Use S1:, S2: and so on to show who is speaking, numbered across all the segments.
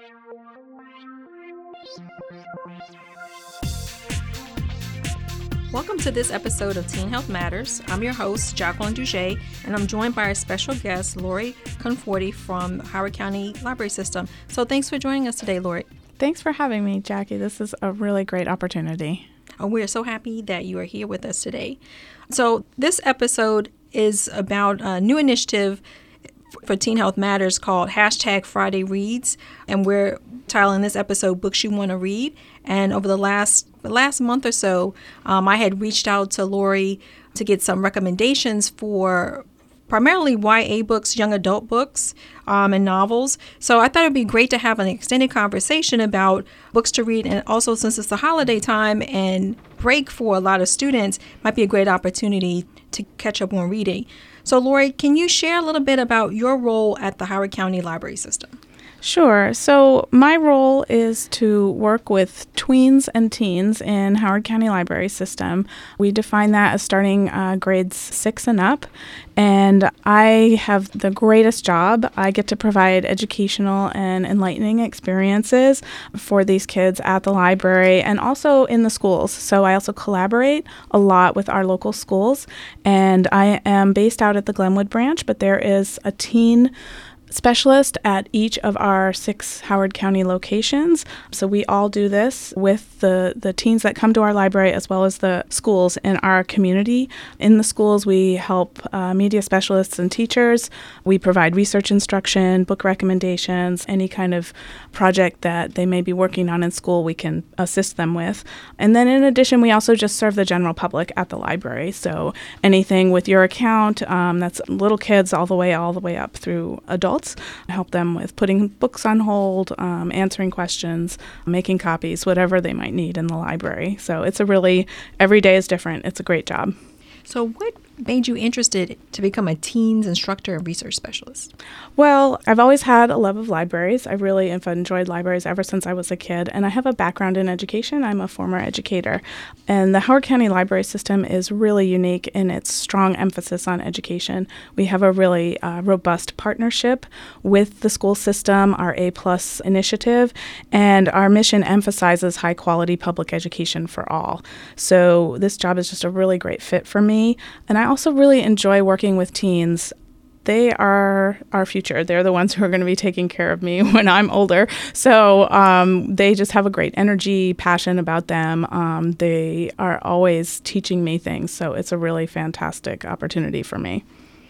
S1: Welcome to this episode of Teen Health Matters. I'm your host, Jacqueline Duget, and I'm joined by our special guest, Lori Conforti from Howard County Library System. So thanks for joining us today, Lori.
S2: Thanks for having me, Jackie. This is a really great opportunity.
S1: We're so happy that you are here with us today. So this episode is about a new initiative for Teen Health Matters called #Friday Reads, and we're titling this episode Books You Want to Read. And over the last month or so, I had reached out to Lori to get some recommendations for primarily YA books, young adult books, and novels. So I thought it'd be great to have an extended conversation about books to read. And also, since it's the holiday time and break for a lot of students, might be a great opportunity to catch up on reading. So Lori, can you share a little bit about your role at the Howard County Library System?
S2: Sure. So my role is to work with tweens and teens in Howard County Library System. We define that as starting grades 6 and up. And I have the greatest job. I get to provide educational and enlightening experiences for these kids at the library and also in the schools. So I also collaborate a lot with our local schools. And I am based out at the Glenwood branch, but there is a teen specialist at each of our 6 Howard County locations. So we all do this with the teens that come to our library as well as the schools in our community. In the schools, we help media specialists and teachers. We provide research instruction, book recommendations, any kind of project that they may be working on in school we can assist them with. And then in addition, we also just serve the general public at the library. So anything with your account, that's little kids all the way up through adults. Help them with putting books on hold, answering questions, making copies, whatever they might need in the library. So it's every day is different. It's a great job.
S1: So what made you interested to become a teens instructor and research specialist?
S2: Well, I've always had a love of libraries. I really have enjoyed libraries ever since I was a kid, and I have a background in education. I'm a former educator, and the Howard County Library System is really unique in its strong emphasis on education. We have a really robust partnership with the school system, our A+ initiative, and our mission emphasizes high-quality public education for all. So this job is just a really great fit for me. And I also really enjoy working with teens. They are our future. They're the ones who are going to be taking care of me when I'm older. So they just have a great energy, passion about them. They are always teaching me things. So it's a really fantastic opportunity for me.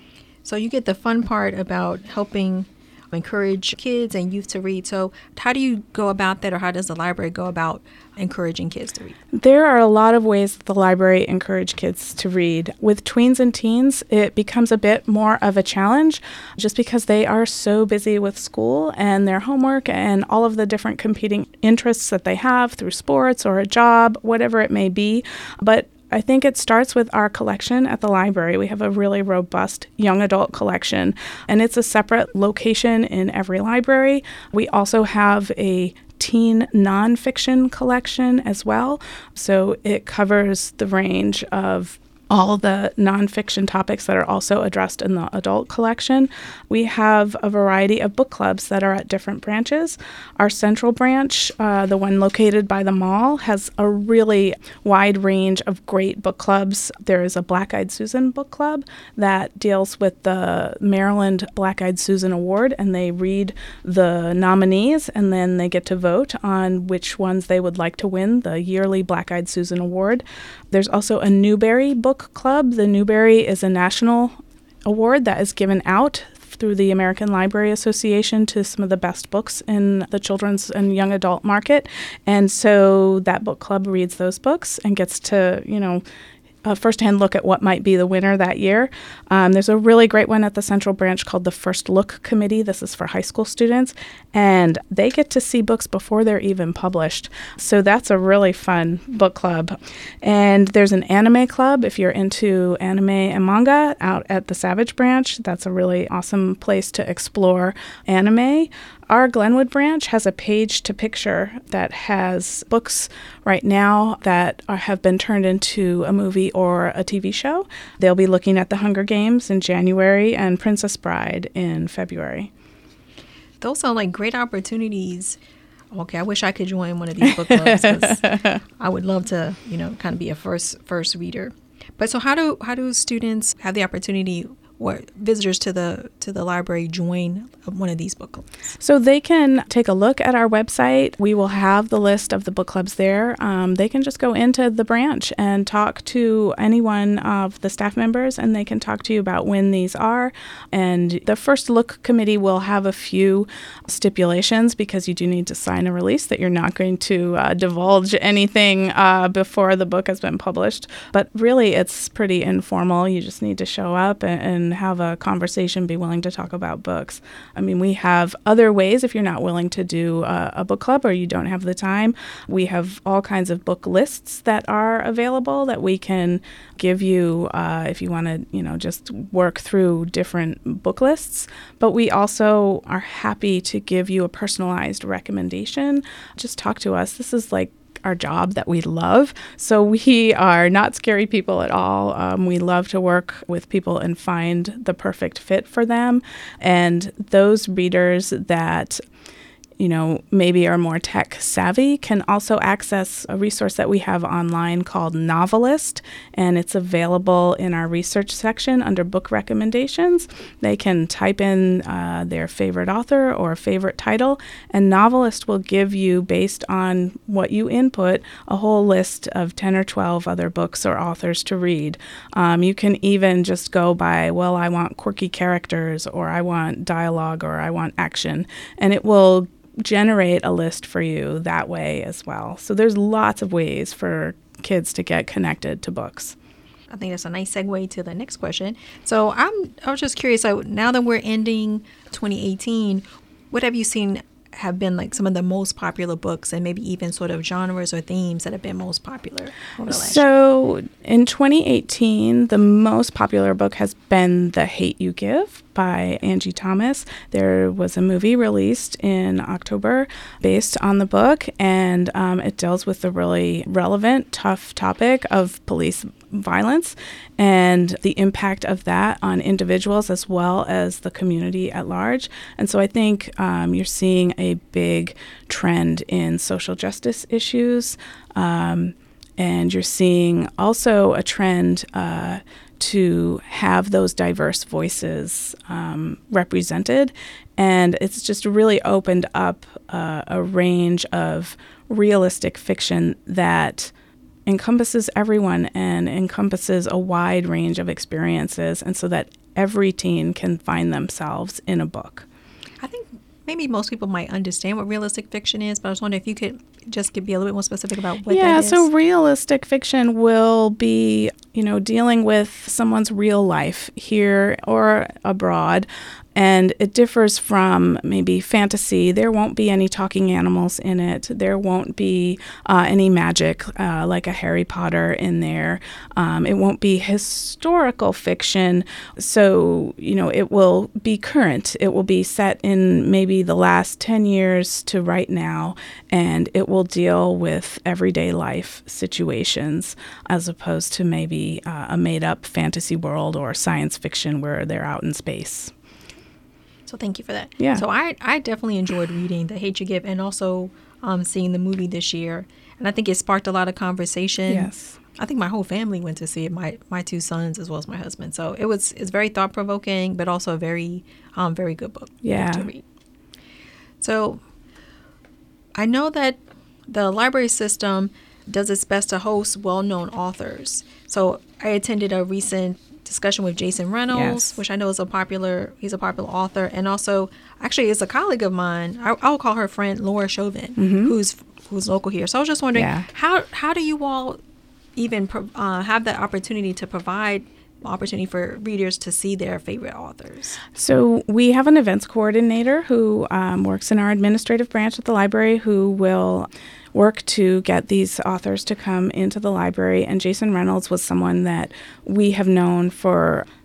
S1: So you get the fun part about helping encourage kids and youth to read. So how do you go about that, or how does the library go about encouraging kids to read?
S2: There are a lot of ways the library encourage kids to read. With tweens and teens, it becomes a bit more of a challenge just because they are so busy with school and their homework and all of the different competing interests that they have through sports or a job, whatever it may be. But I think it starts with our collection at the library. We have a really robust young adult collection, and it's a separate location in every library. We also have a teen nonfiction collection as well, so it covers the range of all the nonfiction topics that are also addressed in the adult collection. We have a variety of book clubs that are at different branches. Our central branch, the one located by the mall, has a really wide range of great book clubs. There is a Black Eyed Susan book club that deals with the Maryland Black Eyed Susan Award, and they read the nominees, and then they get to vote on which ones they would like to win the yearly Black Eyed Susan Award. There's also a Newbery book club. The Newbery is a national award that is given out through the American Library Association to some of the best books in the children's and young adult market. And so that book club reads those books and gets to, a first-hand look at what might be the winner that year. There's a really great one at the Central Branch called the First Look Committee. This is for high school students, and they get to see books before they're even published. So that's a really fun book club. And there's an anime club if you're into anime and manga out at the Savage Branch. That's a really awesome place to explore anime. Our Glenwood branch has a page to picture that has books right now that have been turned into a movie or a TV show. They'll be looking at The Hunger Games in January and Princess Bride in February.
S1: those sound like great opportunities. Okay, I wish I could join one of these book clubs because I would love to, kind of be a first reader. But so how do students have the opportunity, or visitors to the library, join one of these book clubs?
S2: So they can take a look at our website. We will have the list of the book clubs there. They can just go into the branch and talk to any one of the staff members, and they can talk to you about when these are. And the First Look Committee will have a few stipulations because you do need to sign a release that you're not going to divulge anything before the book has been published. But really, it's pretty informal. You just need to show up and have a conversation, be willing to talk about books. I mean, we have other ways if you're not willing to do a book club or you don't have the time. We have all kinds of book lists that are available that we can give you if you want to, just work through different book lists. But we also are happy to give you a personalized recommendation. Just talk to us. This is like our job that we love. So we are not scary people at all. We love to work with people and find the perfect fit for them. And those readers that maybe are more tech savvy can also access a resource that we have online called Novelist, and it's available in our research section under book recommendations. They can type in their favorite author or favorite title, and Novelist will give you, based on what you input, a whole list of 10 or 12 other books or authors to read. You can even just go by, well, I want quirky characters, or I want dialogue, or I want action, and it will generate a list for you that way as well. So there's lots of ways for kids to get connected to books.
S1: I think that's a nice segue to the next question. So I was just curious, so now that we're ending 2018, what have you seen have been like some of the most popular books, and maybe even sort of genres or themes that have been most popular over the last year?
S2: So in 2018, the most popular book has been The Hate U Give by Angie Thomas. There was a movie released in October based on the book, and it deals with the really relevant, tough topic of police violence and the impact of that on individuals as well as the community at large. And so I think you're seeing a big trend in social justice issues, and you're seeing also a trend to have those diverse voices represented. And it's just really opened up a range of realistic fiction that encompasses everyone and encompasses a wide range of experiences, and so that every teen can find themselves in a book.
S1: I think maybe most people might understand what realistic fiction is, but I was wondering if you could just be a little bit more specific about what that is.
S2: Yeah, so realistic fiction will be, dealing with someone's real life here or abroad. And it differs from maybe fantasy. There won't be any talking animals in it. There won't be any magic like a Harry Potter in there. It won't be historical fiction. So, it will be current. It will be set in maybe the last 10 years to right now, and it will deal with everyday life situations as opposed to maybe a made-up fantasy world or science fiction where they're out in space.
S1: So thank you for that.
S2: Yeah.
S1: So I definitely enjoyed reading The Hate U Give and also seeing the movie this year. And I think it sparked a lot of conversation.
S2: Yes.
S1: I think my whole family went to see it, my two sons as well as my husband. So it's very thought-provoking, but also a very good book to read. So I know that the library system does its best to host well-known authors. So I attended a recent discussion with Jason Reynolds, which I know is he's a popular author, and also actually is a colleague of mine. I'll call her friend Laura Chauvin, who's local here. So I was just wondering, how do you all even have that opportunity to provide opportunity for readers to see their favorite authors?
S2: So we have an events coordinator who works in our administrative branch at the library who will work to get these authors to come into the library. And Jason Reynolds was someone that we have known for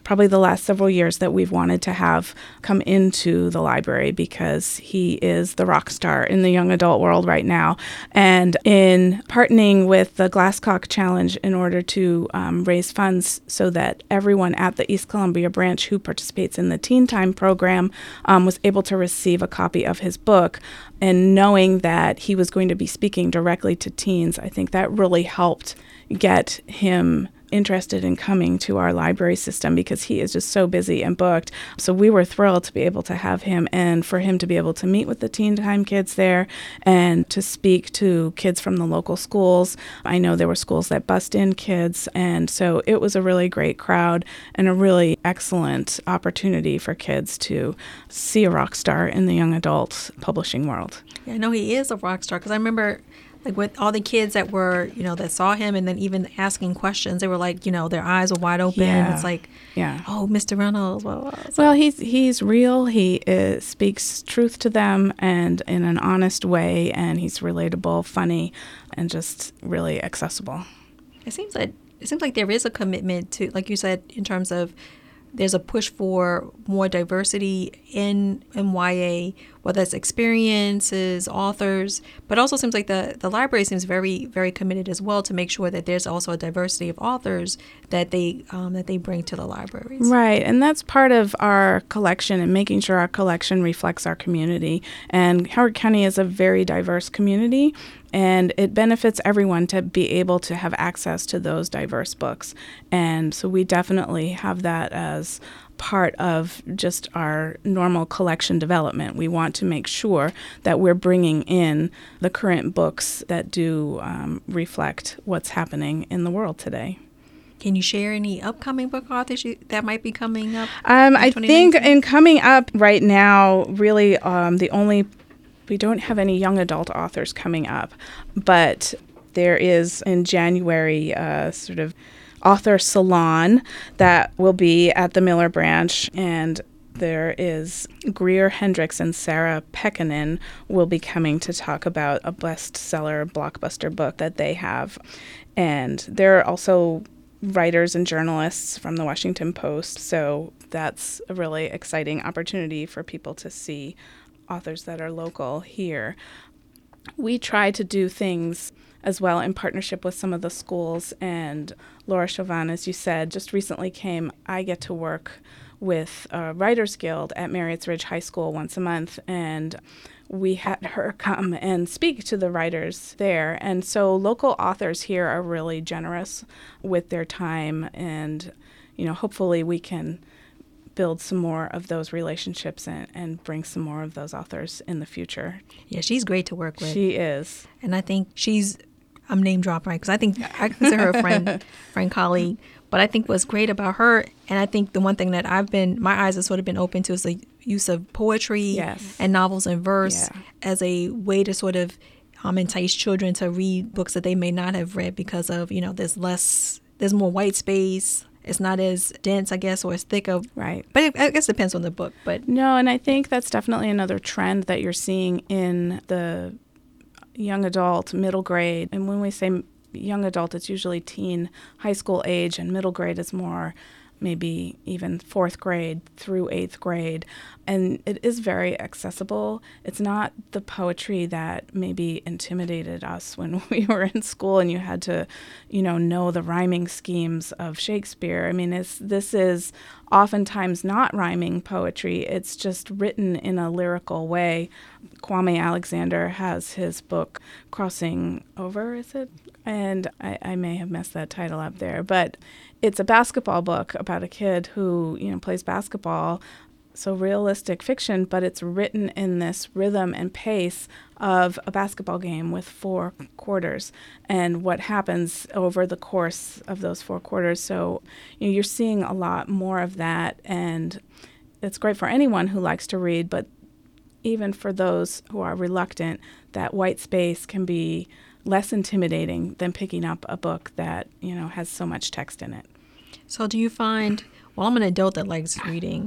S2: probably the last several years that we've wanted to have come into the library because he is the rock star in the young adult world right now. And in partnering with the Glasscock Challenge in order to raise funds so that everyone at the East Columbia branch who participates in the Teen Time program was able to receive a copy of his book, and knowing that he was going to be speaking directly to teens, I think that really helped get him interested in coming to our library system because he is just so busy and booked. So we were thrilled to be able to have him and for him to be able to meet with the Teen Time kids there and to speak to kids from the local schools. I know there were schools that bussed in kids, and so it was a really great crowd and a really excellent opportunity for kids to see a rock star in the young adult publishing world.
S1: Yeah, I know he is a rock star because I remember like with all the kids that were, that saw him and then even asking questions, they were like, their eyes were wide open.
S2: Yeah.
S1: It's like,
S2: yeah.
S1: Oh, Mr. Reynolds.
S2: Well, he's real. He speaks truth to them and in an honest way, and he's relatable, funny, and just really accessible.
S1: It seems like there is a commitment to, like you said, in terms of there's a push for more diversity in YA, whether it's experiences, authors, but also seems like the library seems very, very committed as well to make sure that there's also a diversity of authors that they bring to the libraries.
S2: Right, and that's part of our collection and making sure our collection reflects our community. And Howard County is a very diverse community, and it benefits everyone to be able to have access to those diverse books. And so we definitely have that as part of just our normal collection development. We want to make sure that we're bringing in the current books that do reflect what's happening in the world today.
S1: Can you share any upcoming book authors that might be coming up?
S2: I think in coming up right now, really we don't have any young adult authors coming up, but there is in January sort of author salon that will be at the Miller branch, and there is Greer Hendricks and Sarah Pekkanen will be coming to talk about a bestseller blockbuster book that they have. And there are also writers and journalists from the Washington Post, so that's a really exciting opportunity for people to see authors that are local here. We try to do things as well in partnership with some of the schools, and Laura Chauvin, as you said, just recently came. I get to work with a Writers Guild at Marriotts Ridge High School once a month, and we had her come and speak to the writers there. And so local authors here are really generous with their time, and hopefully we can build some more of those relationships and bring some more of those authors in the future.
S1: Yeah, she's great to work with.
S2: She is.
S1: And I think I'm name dropping, right? Because I think I consider her a friend, colleague. But I think what's great about her, and I think the one thing that my eyes have sort of been open to is the use of poetry and novels and verse as a way to sort of entice children to read books that they may not have read because of, there's more white space. It's not as dense, I guess, or as thick of.
S2: Right.
S1: But I guess it depends on the book. But
S2: no, and I think that's definitely another trend that you're seeing in the young adult, middle grade. And when we say young adult, it's usually teen, high school age, and middle grade is more maybe even 4th grade through 8th grade. And it is very accessible. It's not the poetry that maybe intimidated us when we were in school and you had to, know the rhyming schemes of Shakespeare. I mean, this is oftentimes not rhyming poetry. It's just written in a lyrical way. Kwame Alexander has his book, Crossing Over, is it? And I may have messed that title up there, but it's a basketball book about a kid who, plays basketball. So realistic fiction, but it's written in this rhythm and pace of a basketball game with 4 quarters and what happens over the course of those 4 quarters. So you're seeing a lot more of that, and it's great for anyone who likes to read, but even for those who are reluctant, that white space can be less intimidating than picking up a book that, has so much text in it.
S1: So do you find, I'm an adult that likes reading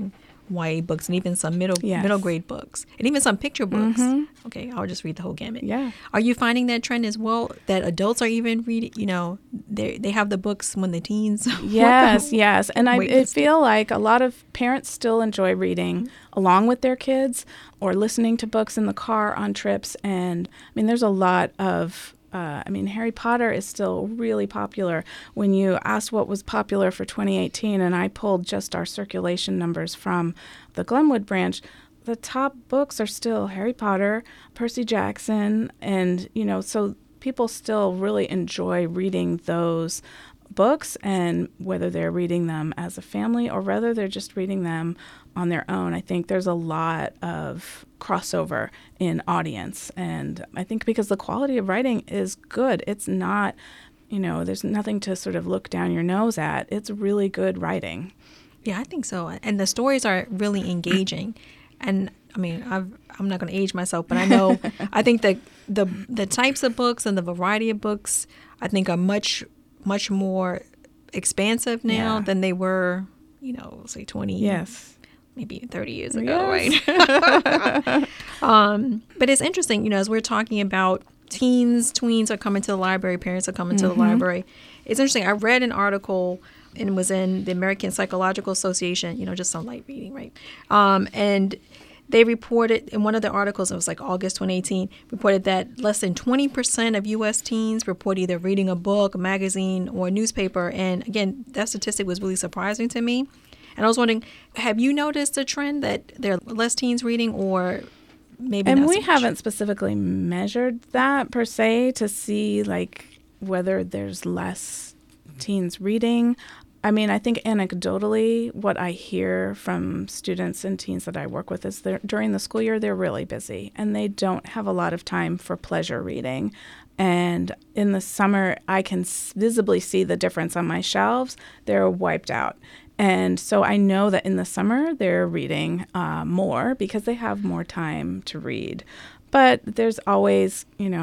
S1: YA books and even some middle grade books and even some picture books. Okay, I'll just read the whole gamut.
S2: Yeah.
S1: Are you finding that trend as well, that adults are even reading, they have the books when the teens
S2: Yes. And I feel like a lot of parents still enjoy reading along with their kids or listening to books in the car on trips. And I mean, there's a lot of Harry Potter is still really popular. When you asked what was popular for 2018, and I pulled just our circulation numbers from the Glenwood branch, the top books are still Harry Potter, Percy Jackson, and, so people still really enjoy reading those books, and whether they're reading them as a family or whether they're just reading them on their own. I think there's a lot of crossover in audience, and I think because the quality of writing is good, it's not, there's nothing to sort of look down your nose at. It's really good writing.
S1: Yeah, I think so. And the stories are really engaging. And I mean, I'm not going to age myself, but I know I think that the types of books and the variety of books, I think, are much more expansive now than they were, say 20, maybe 30 years ago, right? But it's interesting, as we're talking about tweens are coming to the library, parents are coming to the library. It's interesting. I read an article, and it was in the American Psychological Association, just some light reading, right? And they reported in one of the articles, it was like August 2018, reported that less than 20% of U.S. teens report either reading a book, a magazine, or a newspaper. And again, that statistic was really surprising to me. And I was wondering, have you noticed a trend that there are less teens reading, or maybe not so much?
S2: And we haven't specifically measured that per se to see like whether there's less teens reading. I mean, I think anecdotally, what I hear from students and teens that I work with is that during the school year, they're really busy and they don't have a lot of time for pleasure reading. And in the summer, I can visibly see the difference on my shelves. They're wiped out. And so I know that in the summer, they're reading more because they have more time to read. But there's always,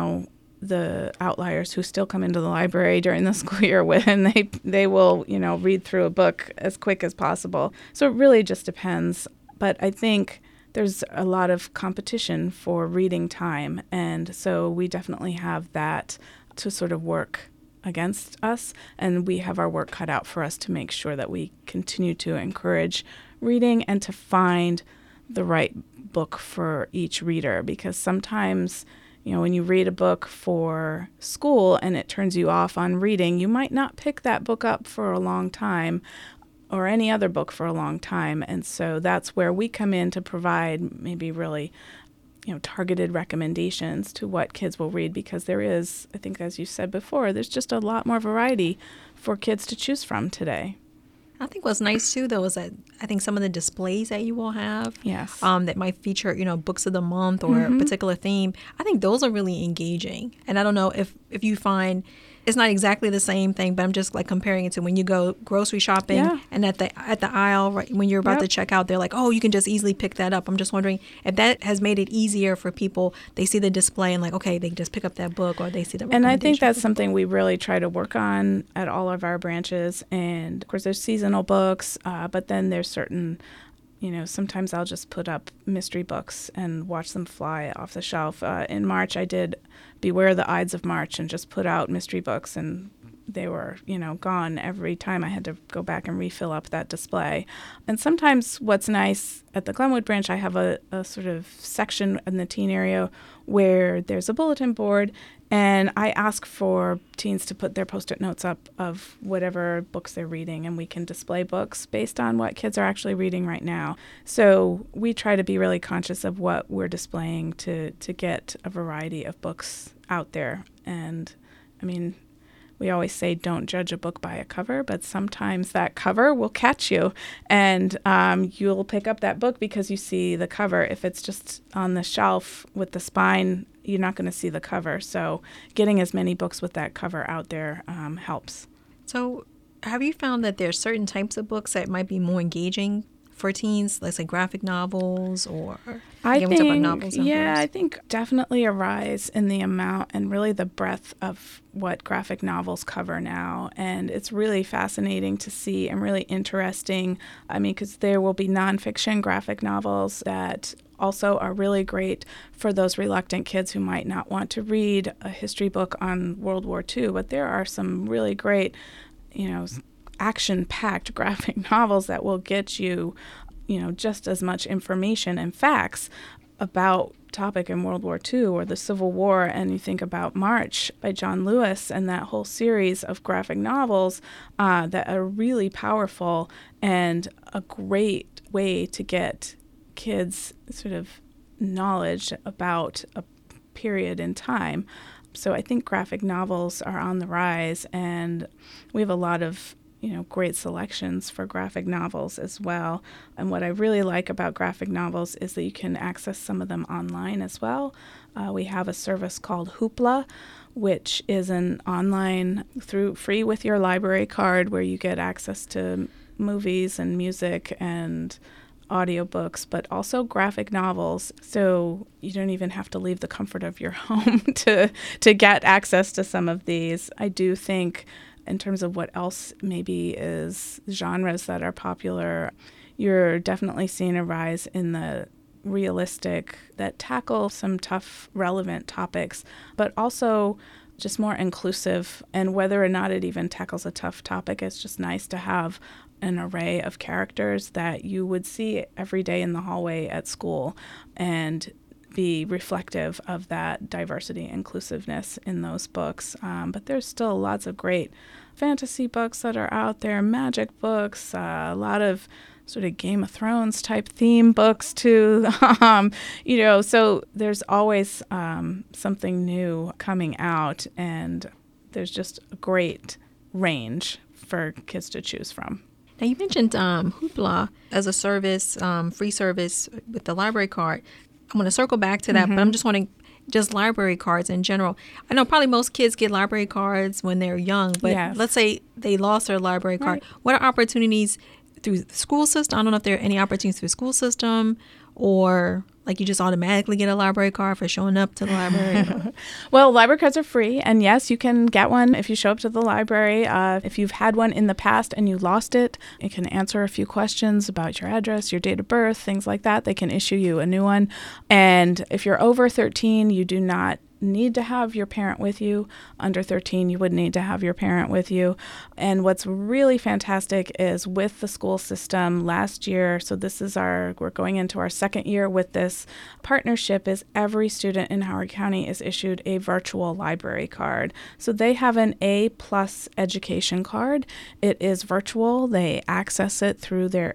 S2: the outliers who still come into the library during the school year and they will, read through a book as quick as possible. So it really just depends. But I think there's a lot of competition for reading time. And so we definitely have that to sort of work against us. And we have our work cut out for us to make sure that we continue to encourage reading and to find the right book for each reader. Because sometimes, when you read a book for school and it turns you off on reading, you might not pick that book up for a long time or any other book for a long time. And so that's where we come in to provide maybe really, targeted recommendations to what kids will read, because there is, I think, as you said before, there's just a lot more variety for kids to choose from today.
S1: I think what's nice, too, though, is that I think some of the displays that you will have that might feature, books of the month or a particular theme, I think those are really engaging. And I don't know if you find it's not exactly the same thing, but I'm just like comparing it to when you go grocery shopping and at the aisle, right, when you're about to check out, they're like, oh, you can just easily pick that up. I'm just wondering if that has made it easier for people. They see the display and like, okay, they can just pick up that book, or they see the recommendation.
S2: And I think that's something we really try to work on at all of our branches. And of course, there's seasonal books, but then there's certain, sometimes I'll just put up mystery books and watch them fly off the shelf. In March, I did Beware the Ides of March and just put out mystery books, and they were, gone every time. I had to go back and refill up that display. And sometimes what's nice at the Glenwood branch, I have a sort of section in the teen area where there's a bulletin board, and I ask for teens to put their Post-it notes up of whatever books they're reading, and we can display books based on what kids are actually reading right now. So we try to be really conscious of what we're displaying to get a variety of books out there. And, I mean, we always say don't judge a book by a cover, but sometimes that cover will catch you, and you'll pick up that book because you see the cover. If it's just on the shelf with the spine, you're not going to see the cover. So getting as many books with that cover out there helps.
S1: So have you found that there are certain types of books that might be more engaging for teens, let's say graphic novels or
S2: I
S1: again, we talk about
S2: think,
S1: novels and
S2: yeah,
S1: books.
S2: I think definitely a rise in the amount and really the breadth of what graphic novels cover now. And it's really fascinating to see and really interesting. I mean, because there will be nonfiction graphic novels that also are really great for those reluctant kids who might not want to read a history book on World War II. But there are some really great, action-packed graphic novels that will get you, just as much information and facts about topic in World War II or the Civil War. And you think about March by John Lewis and that whole series of graphic novels that are really powerful and a great way to get kids sort of knowledge about a period in time. So I think graphic novels are on the rise, and we have a lot of great selections for graphic novels as well. And what I really like about graphic novels is that you can access some of them online as well. We have a service called Hoopla, which is an online free with your library card where you get access to movies and music and audiobooks, but also graphic novels. So you don't even have to leave the comfort of your home to get access to some of these. I do think in terms of what else maybe is genres that are popular, you're definitely seeing a rise in the realistic that tackle some tough, relevant topics, but also just more inclusive. And whether or not it even tackles a tough topic, it's just nice to have an array of characters that you would see every day in the hallway at school and be reflective of that diversity and inclusiveness in those books. But there's still lots of great fantasy books that are out there, magic books, a lot of sort of Game of Thrones type theme books too. So there's always something new coming out, and there's just a great range for kids to choose from.
S1: Now, you mentioned Hoopla as a service, free service with the library card. I'm going to circle back to that, but I'm just wanting just library cards in general. I know probably most kids get library cards when they're young, but
S2: Yes.
S1: let's say they lost their library card.
S2: Right.
S1: What are opportunities through the school system? I don't know if there are any opportunities through the school system or like you just automatically get a library card for showing up to the library.
S2: Well, library cards are free, and yes, you can get one if you show up to the library. If you've had one in the past and you lost it, it can answer a few questions about your address, your date of birth, things like that. They can issue you a new one. And if you're over 13, you do not need to have your parent with you. Under 13, you would need to have your parent with you. And what's really fantastic is with the school system last year, so we're going into our second year with this partnership, is every student in Howard County is issued a virtual library card. So they have an A+ education card. It is virtual. They access it through their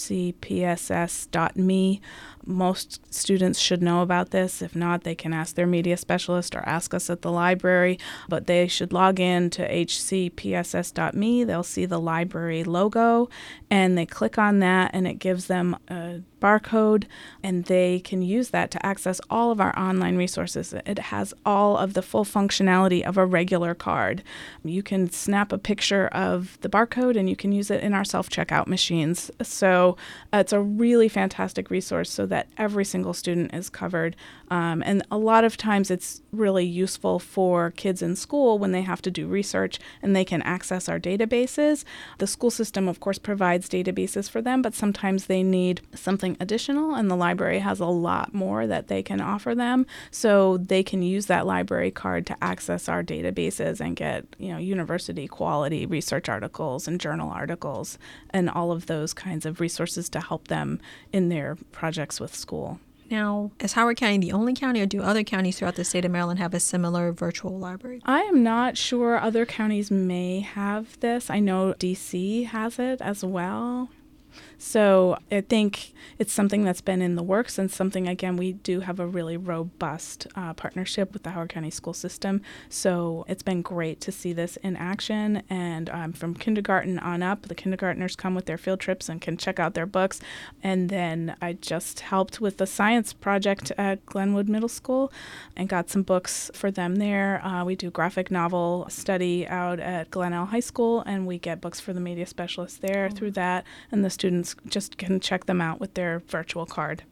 S2: hcpss.me. Most students should know about this. If not, they can ask their media specialist or ask us at the library. But they should log in to hcpss.me. They'll see the library logo, and they click on that, and it gives them a barcode, and they can use that to access all of our online resources. It has all of the full functionality of a regular card. You can snap a picture of the barcode, and you can use it in our self-checkout machines. So it's a really fantastic resource so that every single student is covered. And a lot of times it's really useful for kids in school when they have to do research and they can access our databases. The school system, of course, provides databases for them, but sometimes they need something additional, and the library has a lot more that they can offer them. So they can use that library card to access our databases and get, university quality research articles and journal articles and all of those kinds of resources to help them in their projects with school.
S1: Now, is Howard County the only county, or do other counties throughout the state of Maryland have a similar virtual library?
S2: I am not sure. Other counties may have this. I know DC has it as well. So I think it's something that's been in the works, and something, again, we do have a really robust partnership with the Howard County school system. So it's been great to see this in action. And from kindergarten on up, the kindergartners come with their field trips and can check out their books. And then I just helped with the science project at Glenwood Middle School and got some books for them there. We do graphic novel study out at Glenelg High School, and we get books for the media specialists there through that. And the students kids just can check them out with their virtual card.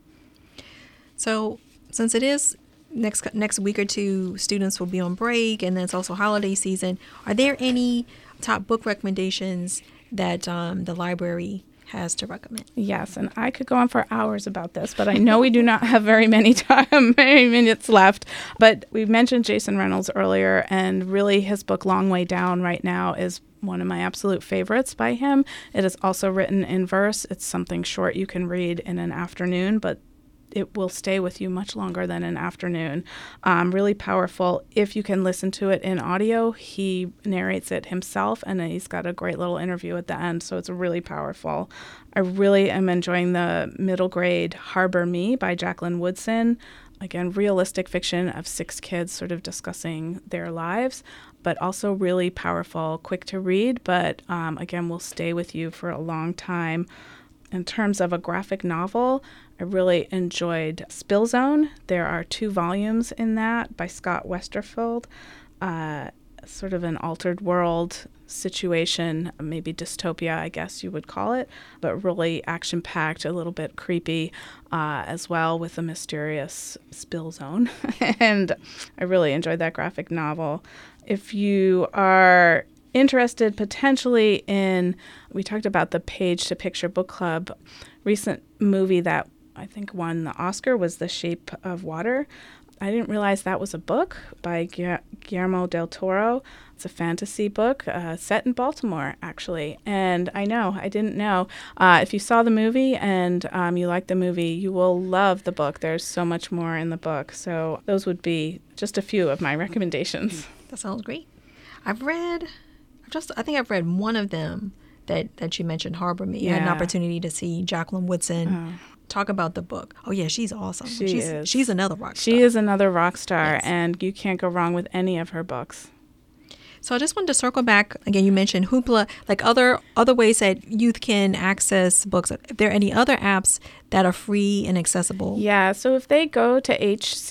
S1: So since it is next week or two, students will be on break, and then it's also holiday season, are there any top book recommendations that the library has to recommend?
S2: Yes, and I could go on for hours about this, but I know we do not have very many minutes left. But we mentioned Jason Reynolds earlier, and really his book Long Way Down right now is one of my absolute favorites by him. It is also written in verse. It's something short you can read in an afternoon, but it will stay with you much longer than an afternoon. Really powerful. If you can listen to it in audio, he narrates it himself, and he's got a great little interview at the end, so it's really powerful. I really am enjoying the middle grade Harbor Me by Jacqueline Woodson. Again, realistic fiction of 6 kids sort of discussing their lives, but also really powerful, quick to read, but again, will stay with you for a long time. In terms of a graphic novel, I really enjoyed Spill Zone. There are 2 volumes in that by Scott Westerfeld, sort of an altered world situation, maybe dystopia, I guess you would call it, but really action-packed, a little bit creepy as well, with a mysterious spill zone. And I really enjoyed that graphic novel. If you are interested potentially in, we talked about the Page to Picture Book Club, recent movie that I think won the Oscar was The Shape of Water. I didn't realize that was a book by Guillermo del Toro. It's a fantasy book set in Baltimore, actually. And I didn't know. If you saw the movie and you like the movie, you will love the book. There's so much more in the book. So those would be just a few of my recommendations.
S1: That sounds great. I think I've read one of them that you mentioned, Harbor Me.
S2: Yeah.
S1: I had an opportunity to see Jacqueline Woodson talk about the book. Oh, yeah, she's awesome. She's another rock star.
S2: She is another rock star,
S1: yes.
S2: And you can't go wrong with any of her books.
S1: So I just wanted to circle back. Again, you mentioned Hoopla, like other ways that youth can access books. Are there any other apps that are free and accessible?
S2: Yeah, so if they go to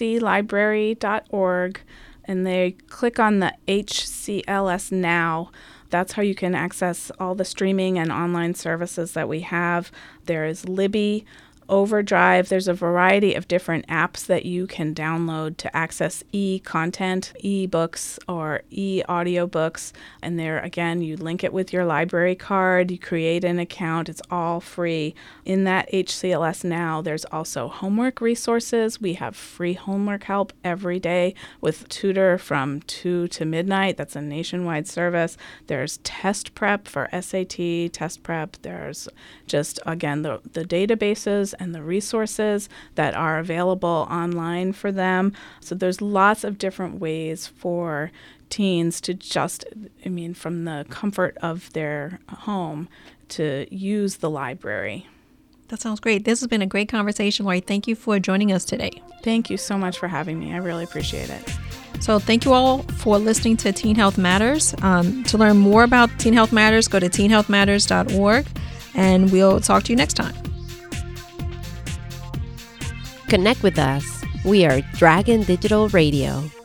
S2: hclibrary.org and they click on the HCLS Now, that's how you can access all the streaming and online services that we have. There is Libby, Overdrive. There's a variety of different apps that you can download to access e-content, e-books, or e-audiobooks. And there, again, you link it with your library card, you create an account. It's all free. In that HCLS Now, there's also homework resources. We have free homework help every day with Tutor from 2 to midnight. That's a nationwide service. There's test prep for SAT, test prep. There's just, again, the databases and the resources that are available online for them. So there's lots of different ways for teens to just, from the comfort of their home, to use the library.
S1: That sounds great. This has been a great conversation, Lori. Thank you for joining us today.
S2: Thank you so much for having me. I really appreciate it.
S1: So thank you all for listening to Teen Health Matters. To learn more about Teen Health Matters, go to teenhealthmatters.org, and we'll talk to you next time.
S3: Connect with us. We are Dragon Digital Radio.